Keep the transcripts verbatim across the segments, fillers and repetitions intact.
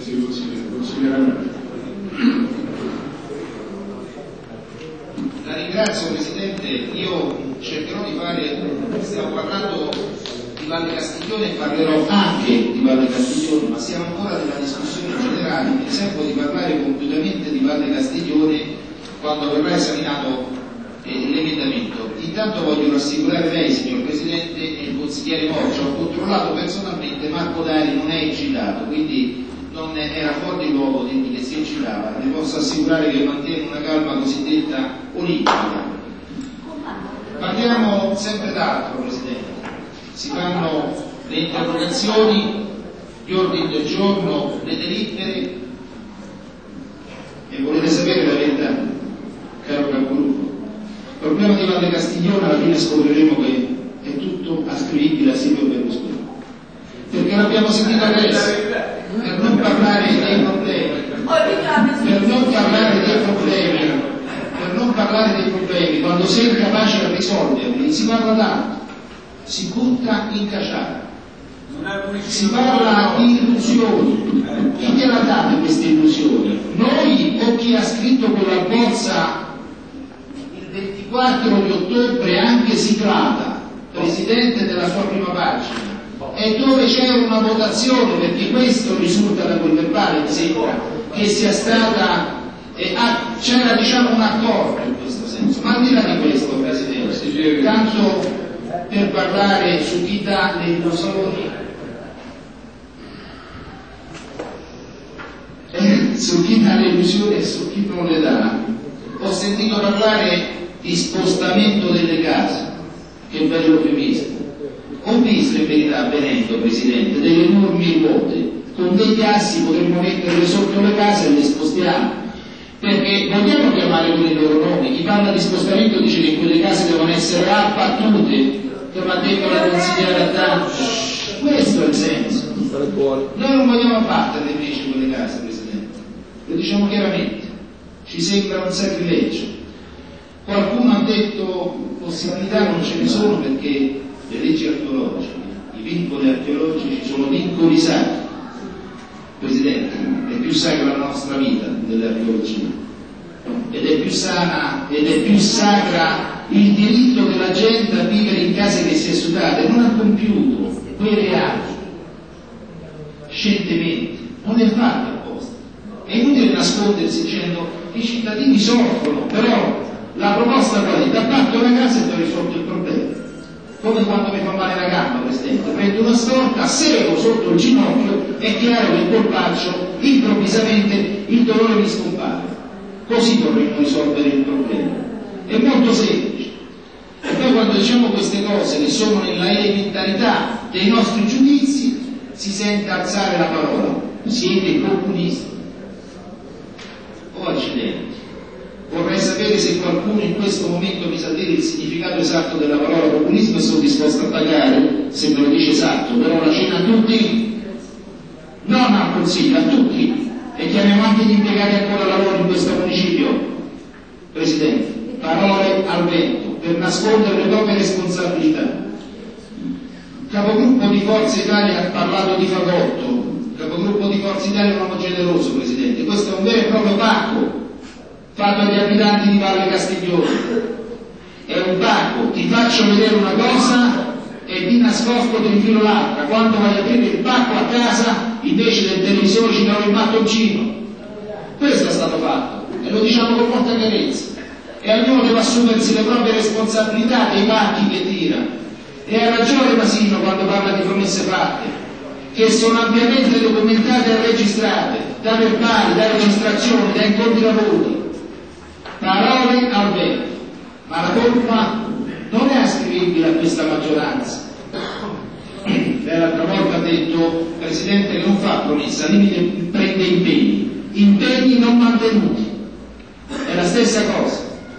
Grazie consigliere. La ringrazio Presidente, io cercherò di fare, stiamo parlando di Valle Castiglione e parlerò anche di Valle Castiglione, ma siamo ancora nella discussione generale, mi sento di parlare compiutamente di Valle Castiglione quando verrà esaminato eh, l'emendamento. Intanto voglio rassicurare lei, signor Presidente, e il consigliere Moccia, ho controllato personalmente, Marco Dari non è eccitato, quindi non era fuori luogo dirmi che si eccitava, le posso assicurare che mantiene una calma cosiddetta olimpica. Parliamo sempre d'altro, Presidente. Si fanno le interrogazioni, gli ordini del giorno, le delibere, e volete sapere la verità, caro capogruppo? Il problema di Valle Castiglione alla fine scopriremo che è tutto ascrivibile a Silvio Berlusconi, perché l'abbiamo sentito adesso, per non parlare dei problemi, per non parlare dei problemi, per non parlare dei problemi, quando si è incapaci a risolverli, si parla tanto, si butta in caciara, si parla di illusioni. Chi gliela date queste illusioni? Noi o chi ha scritto quella bozza il ventiquattro di ottobre, anche siglata, Presidente, della sua prima pagina, e dove c'è una votazione, perché questo risulta da quel verbale, mi sembra che sia stata eh, ah, c'era diciamo un accordo in questo senso. Ma al di là di questo, Presidente, tanto per parlare su chi dà le illusioni, eh, su chi dà le illusioni e su chi non le dà, ho sentito parlare di spostamento delle case, che bello eufemismo. Ho visto in verità, venendo, Presidente, delle enormi ruote, con degli assi potremmo metterle sotto le case e le spostiamo, perché vogliamo chiamare con i loro nomi. Chi parla di spostamento dice che quelle case devono essere abbattute, come ha detto la consigliera Adamo. Questo è il senso. Noi non vogliamo abbattere invece quelle case, Presidente, lo diciamo chiaramente, ci sembra un sacrilegio. Qualcuno ha detto possibilità non ce ne sono perché le leggi archeologiche, i vincoli archeologici sono vincoli sacri, Presidente, è più sacra la nostra vita dell'archeologia, ed è più sana ed è più sacra il diritto della gente a vivere in case che si è sudate, non ha compiuto quei reati scientemente, non è fatto apposta. È inutile nascondersi dicendo che i cittadini soffrono, però la proposta qual è? Da parte una casa e ti ho risolto il problema. Come quando mi fa male la gamba, Presidente, prendo una storta, serego sotto il ginocchio, è chiaro che il colpaccio, improvvisamente il dolore mi scompare. Così dovremmo risolvere il problema. È molto semplice. E poi quando diciamo queste cose che sono nella elementarità dei nostri giudizi, si sente alzare la parola. Siete comunisti. Oh accidenti. Vorrei sapere se qualcuno in questo momento mi sa dire il significato esatto della parola populismo e sono disposto a pagare, se me lo dice esatto, però la cena a tutti, non al Consiglio, a tutti, e chiamiamo anche gli impiegati ancora a lavoro in questo municipio, Presidente, parole al vento, per nascondere le proprie responsabilità. Il capogruppo di Forza Italia ha parlato di fagotto, il capogruppo di Forza Italia è un uomo generoso, Presidente, questo è un vero e proprio pacco fatto agli abitanti di Valle Castiglione, è un pacco, ti faccio vedere una cosa e di nascosto ti infilo l'altra, quando vai a aprire il pacco a casa invece del televisore ci trovi il mattoncino. Questo è stato fatto e lo diciamo con molta chiarezza, e ognuno deve assumersi le proprie responsabilità dei pacchi che tira, e ha ragione Masino quando parla di promesse fatte che sono ampiamente documentate e registrate da verbali, da registrazioni, da incontri lavori. Parole al vento, ma la colpa non è ascrivibile a questa maggioranza. Lei l'altra volta ha detto, Presidente, che non fa promessa, limite prende impegni, impegni non mantenuti, è la stessa cosa.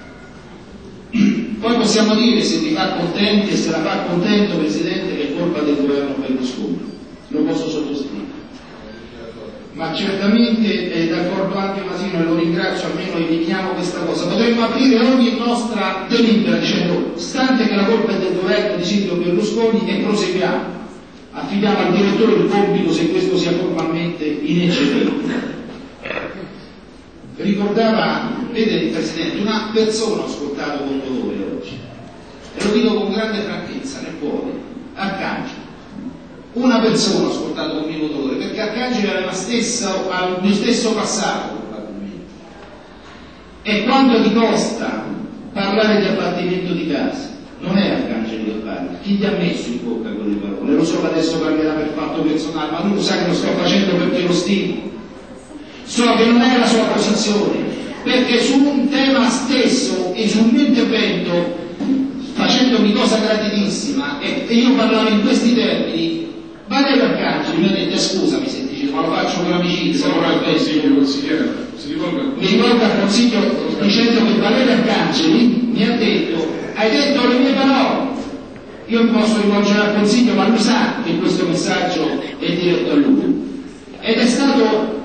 Poi possiamo dire, se vi fa contenti e se la fa contento, Presidente, che è colpa del governo Berlusconi, lo posso sottoscrivere. Ma certamente è d'accordo anche Masino, e lo ringrazio, almeno eliminiamo questa cosa. Potremmo aprire ogni nostra delibera dicendo, stante che la colpa è del governo di Silvio Berlusconi, e proseguiamo. Affidiamo al direttore il compito, se questo sia formalmente ineccepibile. Ricordava, vede il Presidente, una persona ho ascoltato con dolore oggi, e lo dico con grande franchezza, nel cuore, Arcangelo. Una persona ho ascoltato con mio dolore, perché Arcangelo aveva stesso, il mio stesso passato, probabilmente. E quanto ti costa parlare di abbattimento di case? Non è Arcangelo che parla, chi ti ha messo in bocca quelle parole? Lo so che adesso parlerà per fatto personale, ma lui lo sa che lo sto facendo perché lo stimo. So che non è la sua posizione, perché su un tema stesso e su un mio intervento, facendomi cosa gratitissima, e, e io parlavo in questi termini, Valerio Arcangeli mi ha detto: scusami se ti dico, ma lo faccio con amicizia, ora il consiglio consigliere si rivolga mi rivolgo al consiglio dicendo che Valerio Arcangeli mi ha detto: hai detto le mie parole, io mi posso rivolgere al consiglio, ma lui sa che questo messaggio è diretto a lui, ed è stato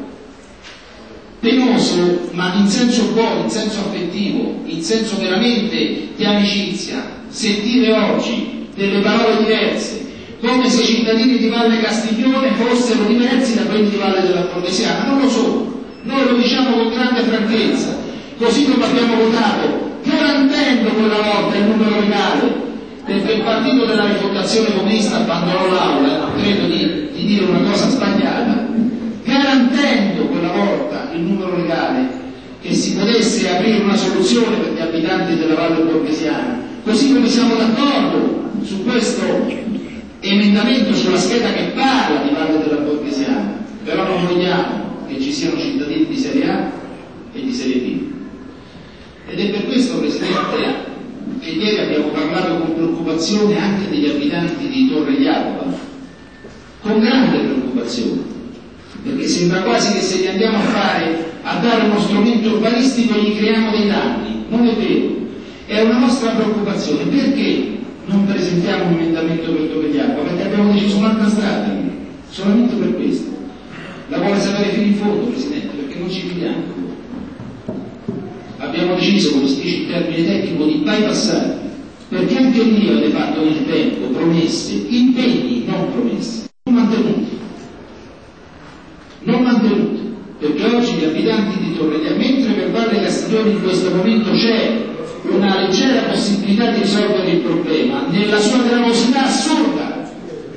penoso, ma in senso buono, in senso affettivo, in senso veramente di amicizia, sentire oggi delle parole diverse, come se i cittadini di Valle Castiglione fossero diversi da quelli di Valle della Borghesiana. Non lo sono, noi lo diciamo con grande franchezza, così come abbiamo votato, garantendo quella volta il numero legale, perché il partito della rifondazione comunista abbandonò l'aula, credo di, di dire una cosa sbagliata, garantendo quella volta il numero legale, che si potesse aprire una soluzione per gli abitanti della Valle Borghesiana, così come siamo d'accordo su questo emendamento sulla scheda che parla di Valle della Borghesiana, però non vogliamo che ci siano cittadini di serie A e di serie B. Ed è per questo, Presidente, che ieri abbiamo parlato con preoccupazione anche degli abitanti di Torre Jacoba, con grande preoccupazione, perché sembra quasi che se gli andiamo a fare, a dare uno strumento urbanistico, gli creiamo dei danni. Non è vero, è una nostra preoccupazione. Perché non presentiamo un emendamento per Torre Jacoba? Perché abbiamo deciso un'altra strada, solamente per questo. La vuole sapere fino in fondo, Presidente, perché non ci fidiamo. Abbiamo deciso, come si dice in termine tecnico, di bypassare, perché anche lì avete fatto nel tempo promesse, impegni non promesse, non mantenuti. Non mantenuti, perché oggi gli abitanti di Torre Jacoba, mentre per Valle Castiglione in questo momento c'è una leggera possibilità di risolvere il problema, nella sua gravosità assurda,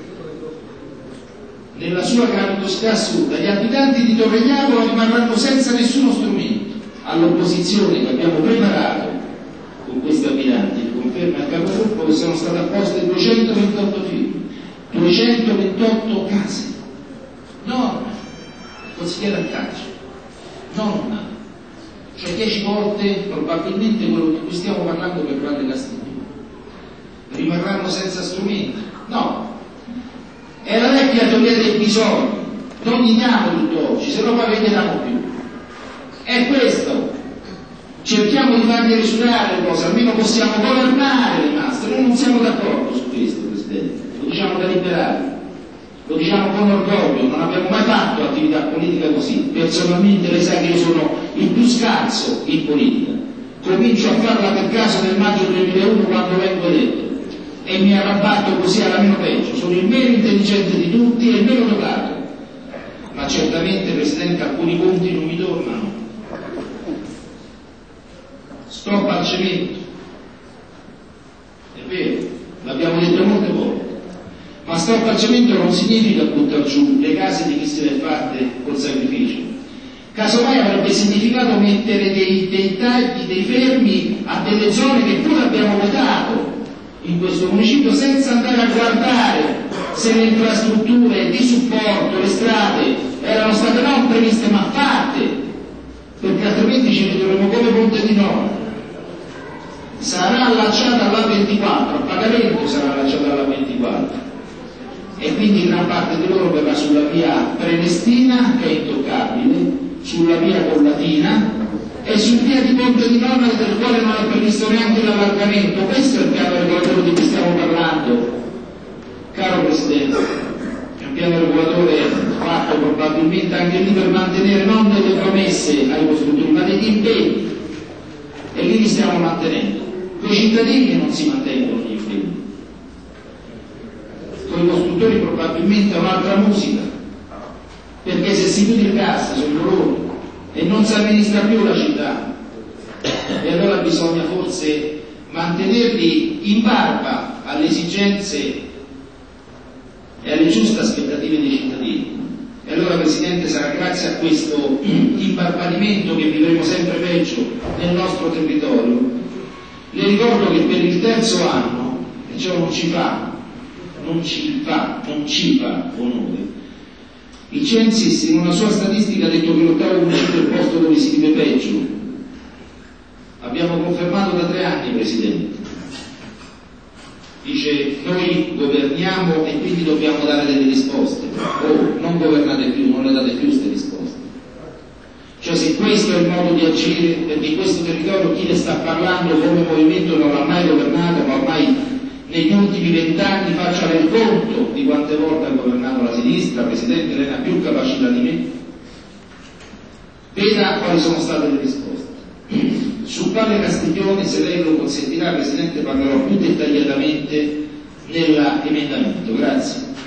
nella sua gravosità assurda, gli abitanti di Torre Jacoba rimarranno senza nessuno strumento. All'opposizione che abbiamo preparato con questi abitanti, conferma il capogruppo che sono state apposte duecentoventotto firme, duecentoventotto case, no, consigliere Arcangelo, non una, cioè dieci volte probabilmente quello di cui stiamo parlando per Valle Castiglione. Rimarranno senza strumenti? No, è la vecchia teoria dei bisogni, non gli diamo tutto oggi, se no poi ne diamo più. È questo, cerchiamo di fargli risultare le cose, almeno possiamo governare le masse. Noi non siamo d'accordo su questo, Presidente, lo diciamo da liberali, lo diciamo con orgoglio, non abbiamo mai fatto attività politica così. Personalmente lei sa che io sono il più scarso in politica, comincio a farla per caso nel maggio duemilauno quando vengo eletto e mi arrabatto così alla meno peggio, sono il meno intelligente di tutti e il meno dotato, ma certamente, Presidente, alcuni punti non mi tornano. Stop al cemento, è vero, l'abbiamo detto molte volte, ma stop al cemento non significa buttare giù le case di chi se le è fatte col sacrificio. Casomai avrebbe significato mettere dei, dei tagli, dei fermi a delle zone che pure abbiamo votato in questo municipio, senza andare a guardare se le infrastrutture di supporto, le strade erano state non previste ma fatte, perché altrimenti ci ritroveremo come Ponte di Nord. Sarà allacciata all'A ventiquattro, a pagamento sarà allacciata all'A ventiquattro, e quindi gran parte di loro verrà sulla via Prenestina, che è intoccabile, sulla via Collatina e su via di Ponte di Nonna, del quale non è previsto neanche l'allargamento. Questo è il piano regolatore di cui stiamo parlando, caro Presidente. È un piano regolatore fatto probabilmente anche lì per mantenere non delle promesse ai costruttori, ma degli impegni, e lì li stiamo mantenendo. Con i cittadini non si mantengono gli impegni, con i costruttori probabilmente è un'altra musica, perché se si chiude il gas sono loro e non si amministra più la città, e allora bisogna forse mantenerli in barba alle esigenze e alle giuste aspettative dei cittadini. E allora, Presidente, sarà grazie a questo imbarbarimento che vivremo sempre peggio nel nostro territorio. Le ricordo che per il terzo anno, e ciò non ci fa, non ci fa, non ci fa onore, il Censis in una sua statistica ha detto che l'ottavo municipio è il posto dove si vive peggio. Abbiamo confermato da tre anni, Presidente. Dice, noi governiamo e quindi dobbiamo dare delle risposte. Oh, non governate più, non le date più queste risposte. Cioè, se questo è il modo di agire, perché in questo territorio chi ne sta parlando come movimento non l'ha mai governato, ma ormai negli ultimi vent'anni faccia il conto di quante volte ha governato la sinistra, Presidente, lei ne ha più capacità di me. Veda quali sono state le risposte. Su Valle Castiglione, se lei lo consentirà, Presidente, parlerò più dettagliatamente nell'emendamento. Grazie.